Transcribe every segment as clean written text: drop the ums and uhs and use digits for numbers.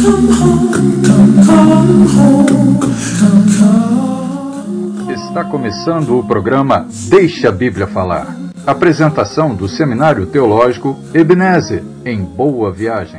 Está começando o programa Deixa a Bíblia Falar. Apresentação do Seminário Teológico Ebenezer, em Boa Viagem.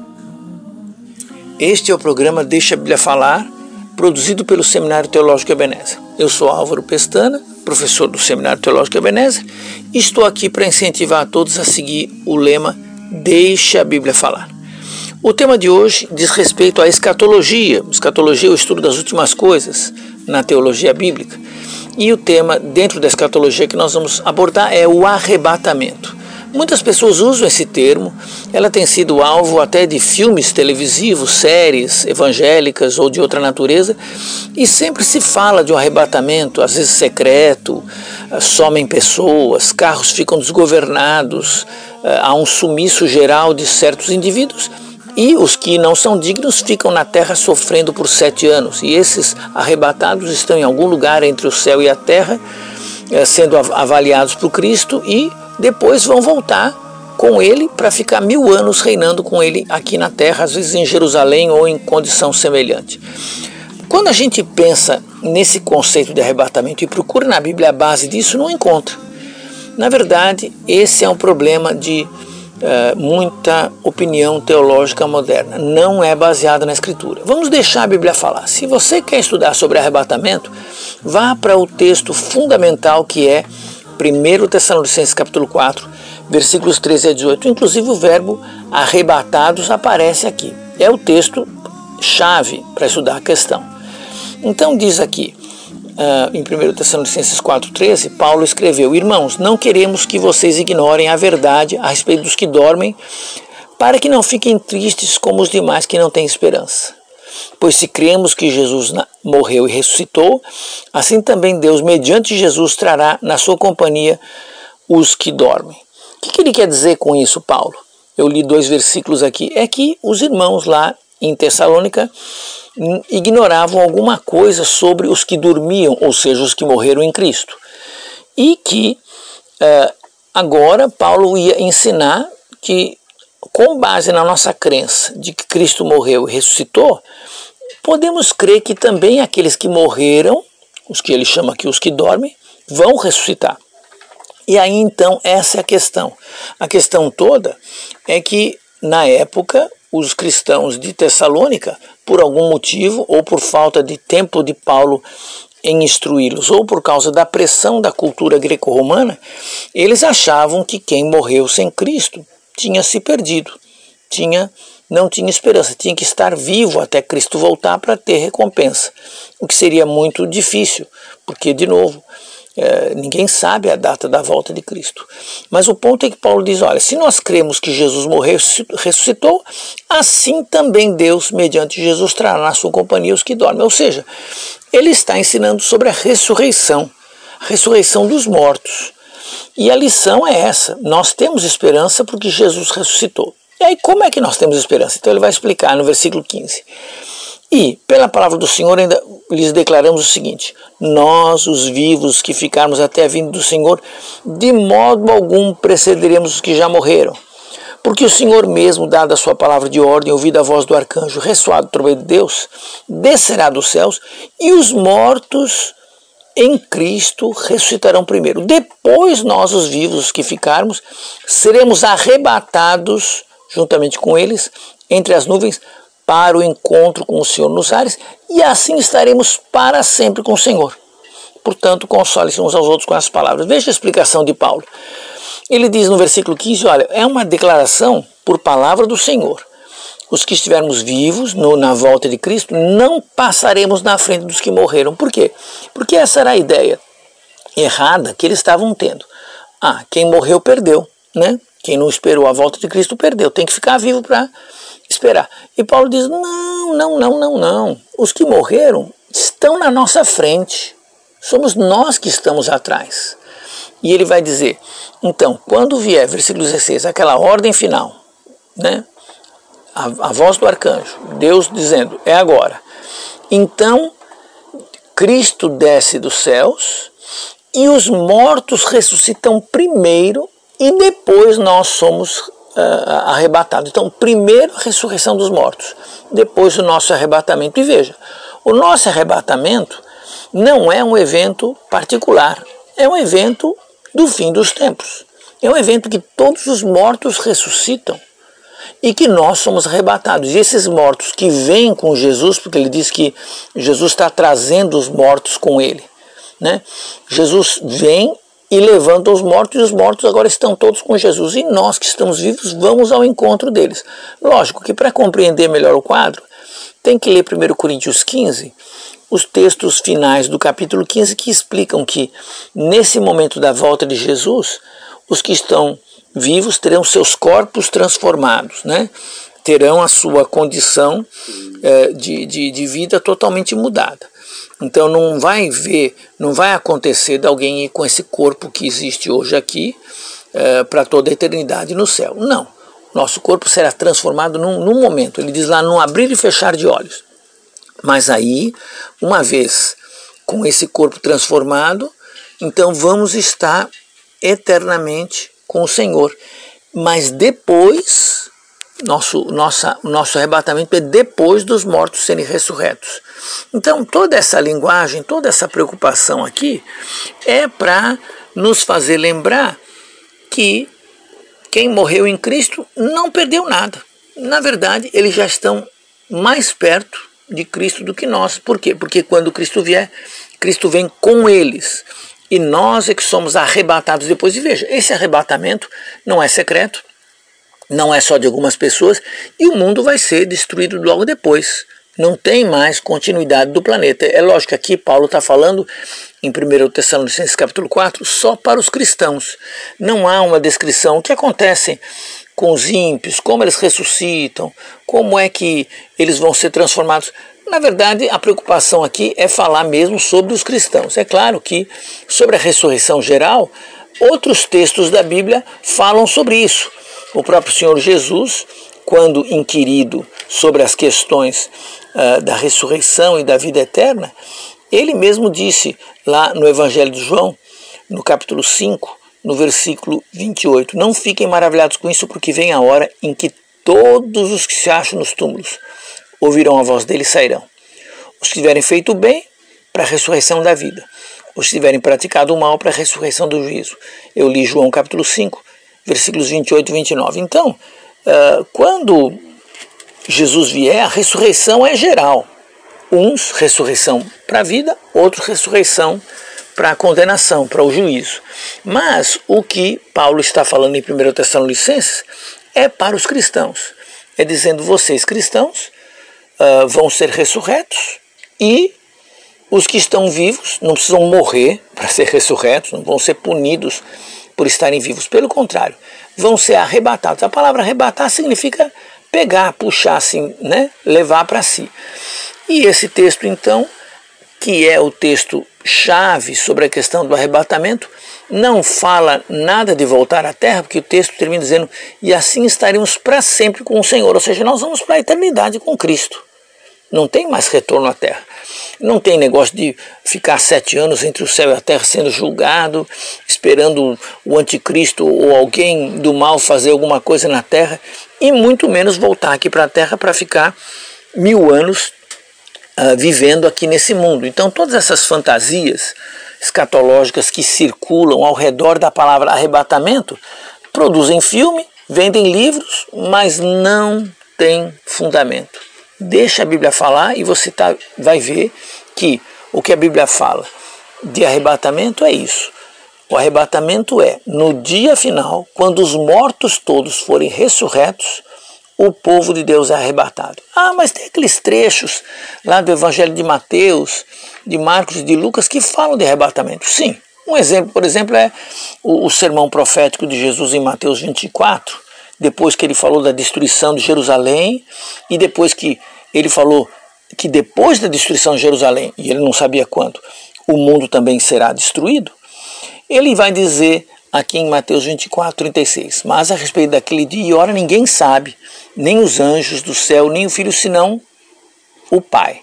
Este é o programa Deixa a Bíblia Falar, produzido pelo Seminário Teológico Ebenezer. Eu sou Álvaro Pestana, professor do Seminário Teológico Ebenezer, e estou aqui para incentivar a todos a seguir o lema Deixa a Bíblia Falar. O tema de hoje diz respeito à escatologia. Escatologia é o estudo das últimas coisas na teologia bíblica. E o tema dentro da escatologia que nós vamos abordar é o arrebatamento. Muitas pessoas usam esse termo, ela tem sido alvo até de filmes televisivos, séries evangélicas ou de outra natureza, e sempre se fala de um arrebatamento, às vezes secreto, somem pessoas, carros ficam desgovernados, há um sumiço geral de certos indivíduos, e os que não são dignos ficam na terra sofrendo por 7 anos. E esses arrebatados estão em algum lugar entre o céu e a terra, sendo avaliados por Cristo, e depois vão voltar com ele para ficar 1000 anos reinando com ele aqui na terra, às vezes em Jerusalém ou em condição semelhante. Quando a gente pensa nesse conceito de arrebatamento e procura na Bíblia a base disso, não encontra. Na verdade, esse é um problema de muita opinião teológica moderna, não é baseada na Escritura. Vamos deixar a Bíblia falar. Se você quer estudar sobre arrebatamento, vá para o texto fundamental que é 1 Tessalonicenses capítulo 4, versículos 13 a 18. Inclusive o verbo arrebatados aparece aqui. É o texto chave para estudar a questão. Então diz aqui, em 1 Tessalonicenses 4,13, Paulo escreveu: Irmãos, não queremos que vocês ignorem a verdade a respeito dos que dormem, para que não fiquem tristes como os demais que não têm esperança. Pois se cremos que Jesus morreu e ressuscitou, assim também Deus, mediante Jesus, trará na sua companhia os que dormem. O que ele quer dizer com isso, Paulo? Eu li 2 versículos aqui. É que os irmãos lá em Tessalônica ignoravam alguma coisa sobre os que dormiam, ou seja, os que morreram em Cristo. E que agora Paulo ia ensinar que, com base na nossa crença de que Cristo morreu e ressuscitou, podemos crer que também aqueles que morreram, os que ele chama aqui os que dormem, vão ressuscitar. E aí então essa é a questão. A questão toda é que na época os cristãos de Tessalônica, por algum motivo, ou por falta de tempo de Paulo em instruí-los, ou por causa da pressão da cultura greco-romana, eles achavam que quem morreu sem Cristo tinha se perdido, não tinha esperança, tinha que estar vivo até Cristo voltar para ter recompensa, o que seria muito difícil, porque, de novo, ninguém sabe a data da volta de Cristo. Mas o ponto é que Paulo diz, olha, se nós cremos que Jesus morreu e ressuscitou, assim também Deus, mediante Jesus, trará na sua companhia os que dormem. Ou seja, ele está ensinando sobre a ressurreição dos mortos. E a lição é essa, nós temos esperança porque Jesus ressuscitou. E aí como é que nós temos esperança? Então ele vai explicar no versículo 15. E, pela palavra do Senhor, ainda lhes declaramos o seguinte: nós, os vivos, que ficarmos até a vinda do Senhor, de modo algum precederemos os que já morreram. Porque o Senhor mesmo, dada a sua palavra de ordem, ouvida a voz do arcanjo, ressoado do trovão de Deus, descerá dos céus, e os mortos em Cristo ressuscitarão primeiro. Depois nós, os vivos, os que ficarmos, seremos arrebatados, juntamente com eles, entre as nuvens, para o encontro com o Senhor nos ares, e assim estaremos para sempre com o Senhor. Portanto, console-se uns aos outros com as palavras. Veja a explicação de Paulo. Ele diz no versículo 15, olha, é uma declaração por palavra do Senhor. Os que estivermos vivos na volta de Cristo, não passaremos na frente dos que morreram. Por quê? Porque essa era a ideia errada que eles estavam tendo. Quem morreu perdeu, né? Quem não esperou a volta de Cristo perdeu. Tem que ficar vivo para esperar. E Paulo diz, não. Os que morreram estão na nossa frente. Somos nós que estamos atrás. E ele vai dizer, então, quando vier, versículo 16, aquela ordem final, né? A voz do arcanjo, Deus dizendo, é agora. Então, Cristo desce dos céus e os mortos ressuscitam primeiro e depois nós somos arrebatado. Então, primeiro a ressurreição dos mortos, depois o nosso arrebatamento. E veja, o nosso arrebatamento não é um evento particular, é um evento do fim dos tempos. É um evento que todos os mortos ressuscitam e que nós somos arrebatados. E esses mortos que vêm com Jesus, porque ele diz que Jesus está trazendo os mortos com ele, né? Jesus vem e levanta os mortos, e os mortos agora estão todos com Jesus. E nós que estamos vivos vamos ao encontro deles. Lógico que para compreender melhor o quadro, tem que ler 1 Coríntios 15, os textos finais do capítulo 15, que explicam que nesse momento da volta de Jesus, os que estão vivos terão seus corpos transformados, né? Terão a sua condição de vida totalmente mudada. Então não vai acontecer de alguém ir com esse corpo que existe hoje aqui para toda a eternidade no céu. Não, nosso corpo será transformado num momento. Ele diz lá, num abrir e fechar de olhos. Mas aí, uma vez com esse corpo transformado, então vamos estar eternamente com o Senhor. Mas depois, nosso arrebatamento é depois dos mortos serem ressurretos. Então toda essa linguagem, toda essa preocupação aqui é para nos fazer lembrar que quem morreu em Cristo não perdeu nada. Na verdade, eles já estão mais perto de Cristo do que nós. Por quê? Porque quando Cristo vier, Cristo vem com eles. E nós é que somos arrebatados depois. E veja, esse arrebatamento não é secreto, não é só de algumas pessoas, e o mundo vai ser destruído logo depois. Não tem mais continuidade do planeta. É lógico que aqui Paulo está falando em 1 Tessalonicenses capítulo 4 só para os cristãos. Não há uma descrição do que acontece com os ímpios, como eles ressuscitam, como é que eles vão ser transformados. Na verdade, a preocupação aqui é falar mesmo sobre os cristãos. É claro que sobre a ressurreição geral, outros textos da Bíblia falam sobre isso. O próprio Senhor Jesus, quando inquirido sobre as questões da ressurreição e da vida eterna, ele mesmo disse lá no Evangelho de João, no capítulo 5, no versículo 28, não fiquem maravilhados com isso, porque vem a hora em que todos os que se acham nos túmulos ouvirão a voz dele e sairão. Os que tiverem feito o bem, para a ressurreição da vida. Os que tiverem praticado o mal, para a ressurreição do juízo. Eu li João capítulo 5, versículos 28 e 29. Então, quando Jesus vier, a ressurreição é geral. Uns, ressurreição para a vida, outros, ressurreição para a condenação, para o juízo. Mas o que Paulo está falando em 1 Tessalonicenses é para os cristãos. É dizendo, vocês cristãos vão ser ressurretos e os que estão vivos não precisam morrer para ser ressurretos, não vão ser punidos por estarem vivos. Pelo contrário, vão ser arrebatados. A palavra arrebatar significa pegar, puxar, assim, né? Levar para si. E esse texto, então, que é o texto chave sobre a questão do arrebatamento, não fala nada de voltar à terra, porque o texto termina dizendo, e assim estaremos para sempre com o Senhor, ou seja, nós vamos para a eternidade com Cristo. Não tem mais retorno à terra. Não tem negócio de ficar 7 anos entre o céu e a terra sendo julgado, esperando o anticristo ou alguém do mal fazer alguma coisa na terra, e muito menos voltar aqui para a terra para ficar 1000 anos vivendo aqui nesse mundo. Então todas essas fantasias escatológicas que circulam ao redor da palavra arrebatamento produzem filme, vendem livros, mas não tem fundamento. Deixa a Bíblia falar e você vai ver que o que a Bíblia fala de arrebatamento é isso. O arrebatamento é no dia final, quando os mortos todos forem ressurretos, o povo de Deus é arrebatado. Ah, mas tem aqueles trechos lá do Evangelho de Mateus, de Marcos e de Lucas que falam de arrebatamento. Sim, um exemplo, por exemplo, é o sermão profético de Jesus em Mateus 24, depois que ele falou da destruição de Jerusalém e depois que ele falou que depois da destruição de Jerusalém, e ele não sabia quando, o mundo também será destruído, ele vai dizer aqui em Mateus 24, 36, mas a respeito daquele dia e hora ninguém sabe, nem os anjos do céu, nem o Filho, senão o Pai.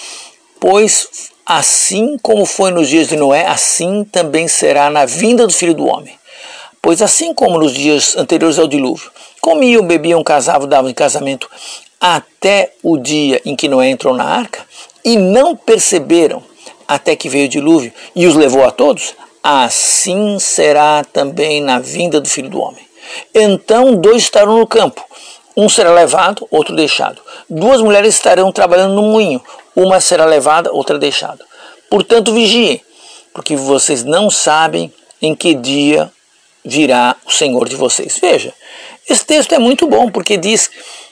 Pois assim como foi nos dias de Noé, assim também será na vinda do Filho do Homem. Pois assim como nos dias anteriores ao dilúvio, comiam, bebiam, casavam, davam em casamento até o dia em que Noé entrou na arca e não perceberam até que veio o dilúvio e os levou a todos, assim será também na vinda do Filho do Homem. Então 2 estarão no campo, um será levado, outro deixado. 2 mulheres estarão trabalhando no moinho, uma será levada, outra deixada. Portanto, vigiem, porque vocês não sabem em que dia virá o Senhor de vocês. Veja, esse texto é muito bom, porque diz,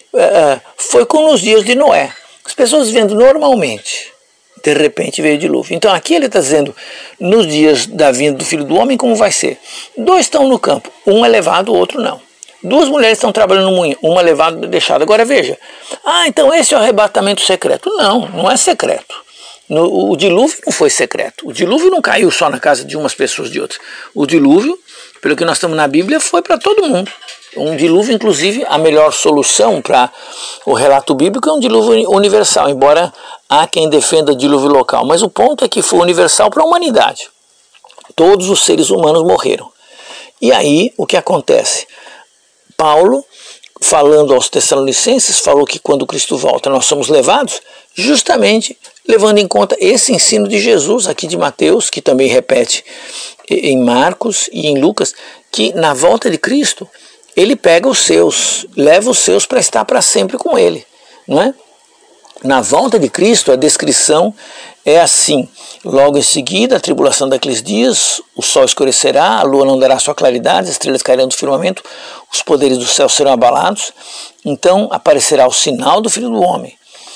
foi como nos dias de Noé. As pessoas vivendo normalmente, de repente veio o dilúvio. Então aqui ele está dizendo, nos dias da vinda do Filho do Homem, como vai ser? 2 estão no campo, um é levado, o outro não. 2 mulheres estão trabalhando no moinho, uma levada e deixada. Agora veja, então esse é o arrebatamento secreto. Não, não é secreto. O dilúvio não foi secreto. O dilúvio não caiu só na casa de umas pessoas, de outras. O dilúvio, pelo que nós estamos na Bíblia, foi para todo mundo. Um dilúvio, inclusive, a melhor solução para o relato bíblico é um dilúvio universal, embora há quem defenda dilúvio local. Mas o ponto é que foi universal para a humanidade. Todos os seres humanos morreram. E aí, o que acontece? Paulo, falando aos Tessalonicenses, falou que quando Cristo volta nós somos levados, justamente levando em conta esse ensino de Jesus, aqui de Mateus, que também repete em Marcos e em Lucas, que na volta de Cristo, ele pega os seus, leva os seus para estar para sempre com ele, não é? Na volta de Cristo, a descrição é assim: logo em seguida, a tribulação daqueles dias, o sol escurecerá, a lua não dará sua claridade, as estrelas cairão do firmamento, os poderes do céu serão abalados, então aparecerá o sinal do Filho do Homem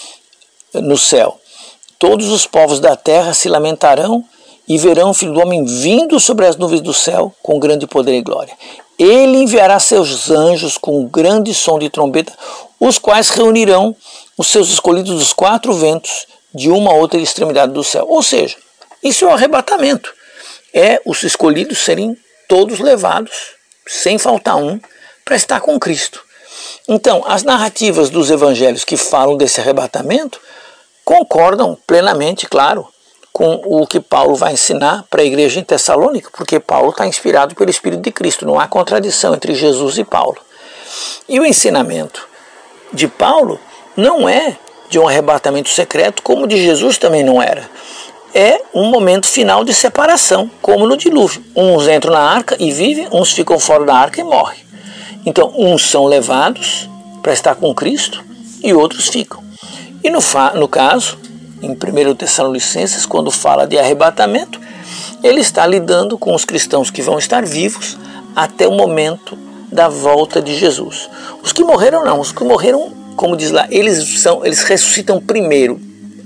no céu. Todos os povos da terra se lamentarão e verão o Filho do Homem vindo sobre as nuvens do céu com grande poder e glória. Ele enviará seus anjos com um grande som de trombeta, os quais reunirão os seus escolhidos dos 4 ventos de uma a outra extremidade do céu. Ou seja, isso é o arrebatamento. É os escolhidos serem todos levados, sem faltar um, para estar com Cristo. Então, as narrativas dos evangelhos que falam desse arrebatamento concordam plenamente, claro, com o que Paulo vai ensinar para a igreja em Tessalônica, porque Paulo está inspirado pelo Espírito de Cristo, não há contradição entre Jesus e Paulo. E o ensinamento de Paulo não é de um arrebatamento secreto, como o de Jesus também não era. É um momento final de separação, como no dilúvio. Uns entram na arca e vivem, uns ficam fora da arca e morrem. Então, uns são levados para estar com Cristo e outros ficam. E no caso, em 1 Tessalonicenses, quando fala de arrebatamento, ele está lidando com os cristãos que vão estar vivos até o momento da volta de Jesus. Os que morreram não, os que morreram, como diz lá, eles ressuscitam primeiro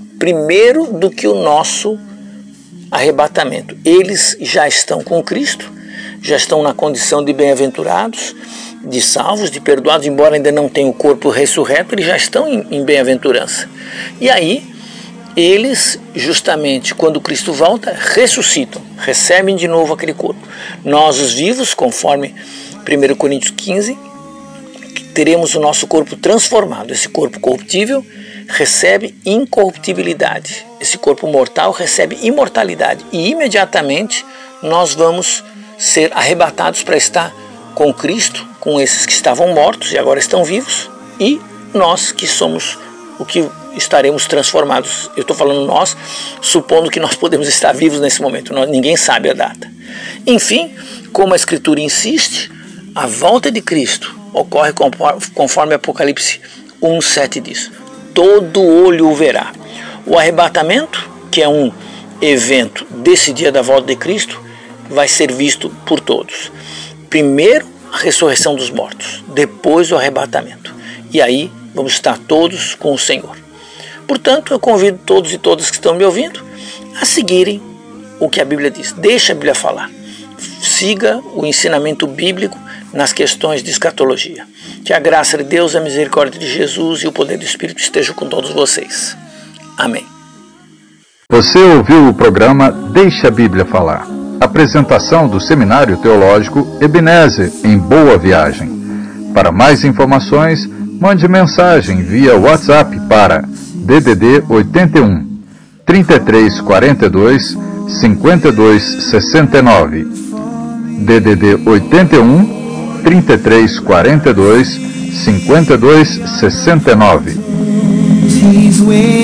do que o nosso arrebatamento. Eles já estão com Cristo, já estão na condição de bem-aventurados, de salvos, de perdoados, embora ainda não tenham o corpo ressurreto, eles já estão em bem-aventurança. E aí, eles, justamente, quando Cristo volta, ressuscitam, recebem de novo aquele corpo. Nós, os vivos, conforme 1 Coríntios 15, teremos o nosso corpo transformado. Esse corpo corruptível recebe incorruptibilidade. Esse corpo mortal recebe imortalidade. E imediatamente nós vamos ser arrebatados para estar com Cristo, com esses que estavam mortos e agora estão vivos, e nós que somos o que estaremos transformados. Eu estou falando nós, supondo que nós podemos estar vivos nesse momento. Ninguém sabe a data. Enfim, como a Escritura insiste, a volta de Cristo ocorre conforme Apocalipse 1:7 diz: todo olho o verá. O arrebatamento, que é um evento desse dia da volta de Cristo, vai ser visto por todos. Primeiro, a ressurreição dos mortos, depois o arrebatamento. E aí vamos estar todos com o Senhor. Portanto, eu convido todos e todas que estão me ouvindo a seguirem o que a Bíblia diz. Deixa a Bíblia falar. Siga o ensinamento bíblico nas questões de escatologia. Que a graça de Deus, a misericórdia de Jesus e o poder do Espírito estejam com todos vocês. Amém. Você ouviu o programa Deixa a Bíblia Falar. Apresentação do Seminário Teológico Ebenezer, em Boa Viagem. Para mais informações, mande mensagem via WhatsApp para DDD 81 3342 5269. DDD 81 3342 5269.